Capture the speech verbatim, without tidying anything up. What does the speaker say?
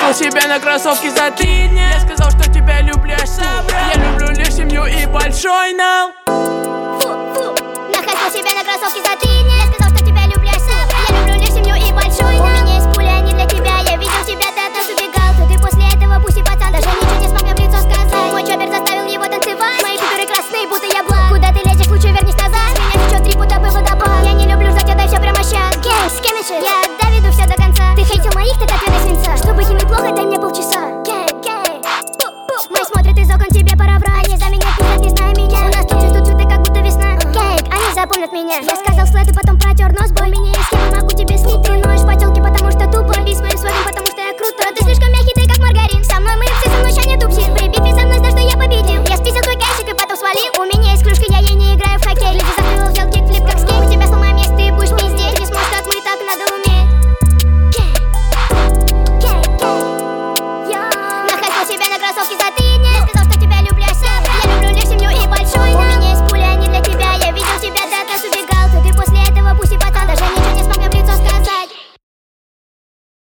Нахал себе на кроссовки за три дня. Я сказал, что тебя люблю, аж собрал. Я люблю лишь семью и большой нал. Фу, фу, нахал себе на кроссовки за три дня. Я сказал, что тебя люблю, аж собрал. Я люблю лишь семью и большой нал. У меня есть пуля, они для тебя. Я видел тебя, ты от нас убегал. Тут и после этого пусть и пацан даже ничего не смог мне в лицо сказать. Мой чоппер заставил его танцевать. Мои фигуры красные, будто я благ. Куда ты лезешь, лучше вернись назад. С меня течет три, будто бы водопад. Я не люблю ждать, отдай все прямо щас. Гей, с кем еще? Я доведу все до конца. Ты хейтил моих, так отведай свинца. Чтобы химить плохо, дай мне полчаса. Гей, гей, мы смотрят из окон, тебе пора врать. Они за меня пиздят, не зная меня. У нас тут цветут цветы, как будто весна. Гей, они запомнят меня. Я сказал слэд и потом протер нос. Бой, меня есть, я не могу тебе снить. Ты ноешь, потелки.